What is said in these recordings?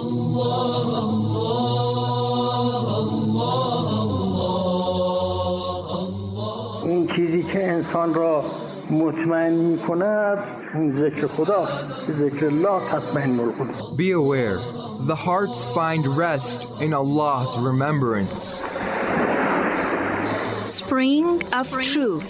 اون چیزی که انسان را مطمئن می کند ذکر خداست. ذکر الله تطمئن القلوب. Be aware, the hearts find rest in Allah's remembrance. Spring of Truth.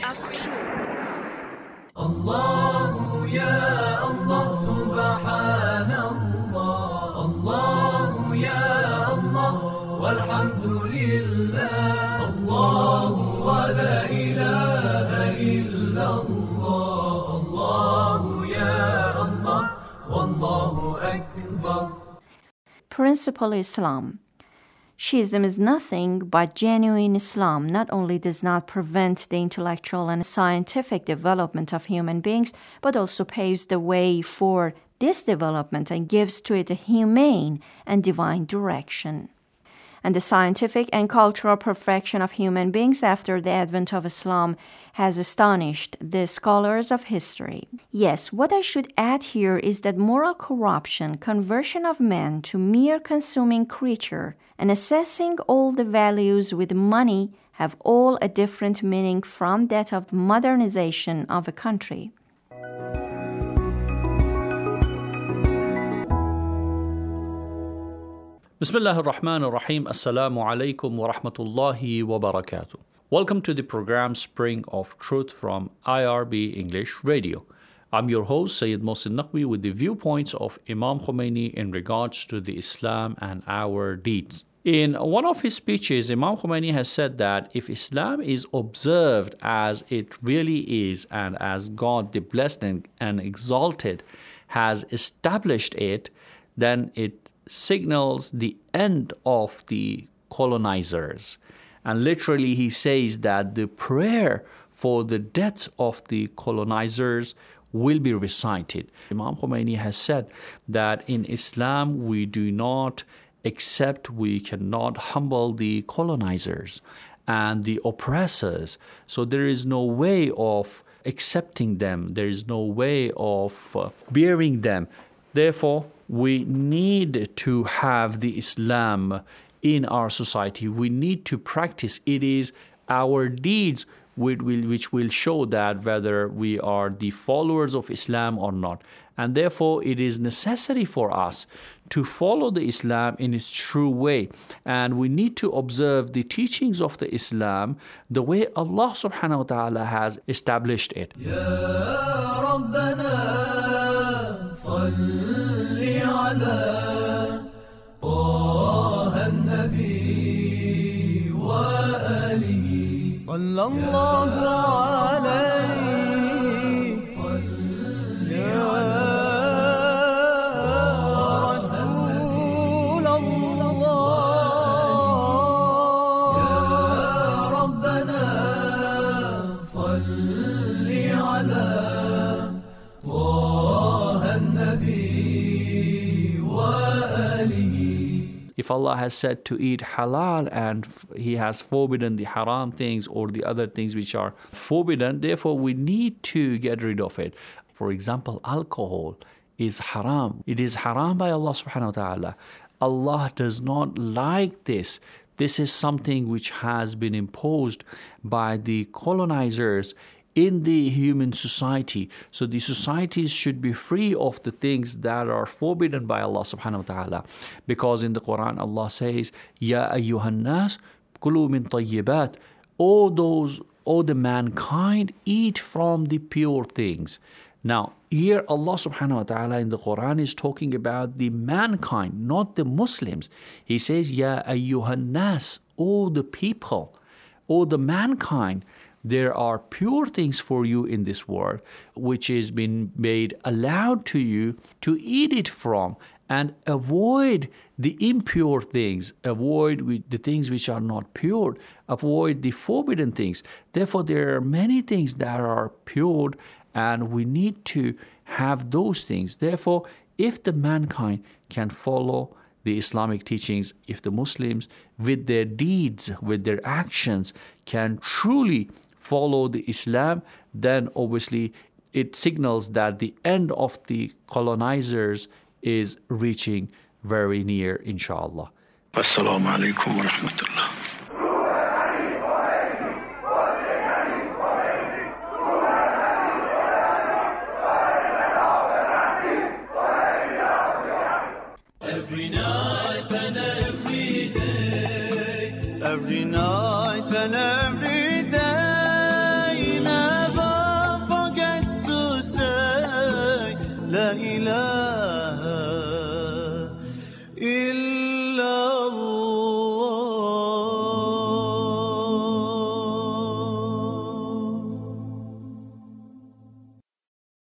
Allah ya Allah subhanallah. Allah ya Allah walhamdulillah. Allah wa la ilaha illallah. Allah ya Allah wallahu akbar. Principal Islam. Shiism is nothing but genuine Islam. Not only does not prevent the intellectual and scientific development of human beings, but also paves the way for this development and gives to it a humane and divine direction. And the scientific and cultural perfection of human beings after the advent of Islam has astonished the scholars of history. Yes, what I should add here is that moral corruption, conversion of man to mere consuming creature, and assessing all the values with money have all a different meaning from that of modernization of a country. Bismillah ar-Rahman ar-Rahim. Assalamu alaikum wa rahmatullahi wa barakatuh. Welcome to the program Spring of Truth from IRB English Radio. I'm your host, Sayyid Mohsin Naqvi, with the viewpoints of Imam Khomeini in regards to the Islam and our deeds. In one of his speeches, Imam Khomeini has said that if Islam is observed as it really is and as God, the Blessed and Exalted, has established it, then it signals the end of the colonizers. And literally he says that the prayer for the death of the colonizers will be recited. Imam Khomeini has said that in Islam we do not accept, we cannot humble the colonizers and the oppressors. So there is no way of accepting them. There is no way of bearing them. Therefore, we need to have the Islam in our society. We need to practice. It is our deeds which will show that whether we are the followers of Islam or not. And therefore, it is necessary for us to follow the Islam in its true way. And we need to observe the teachings of the Islam the way Allah subhanahu wa ta'ala has established it. Ya Rabbana salli ala Taha an-Nabi wa alihi sallallahu alayhi salli ala If Allah has said to eat halal and He has forbidden the haram things or the other things which are forbidden, therefore we need to get rid of it. For example, alcohol is haram. It is haram by Allah subhanahu wa ta'ala. Allah does not like this. This is something which has been imposed by the colonizers in the human society. So the societies should be free of the things that are forbidden by Allah subhanahu wa ta'ala. Because in the Quran, Allah says, Ya ayyuhan nas, kulu min tayyibat. All the mankind eat from the pure things. Now, here Allah subhanahu wa ta'ala in the Quran is talking about the mankind, not the Muslims. He says, Ya ayyuhan nas, all the people, all the mankind. There are pure things for you in this world, which has been made allowed to you to eat it from, and avoid the impure things, avoid the things which are not pure, avoid the forbidden things. Therefore, there are many things that are pure, and we need to have those things. Therefore, if the mankind can follow the Islamic teachings, if the Muslims with their deeds, with their actions can truly follow the Islam, then obviously it signals that the end of the colonizers is reaching very near, inshallah. Assalamu alaikum wa rahmatullah. Every night and every day, every night and every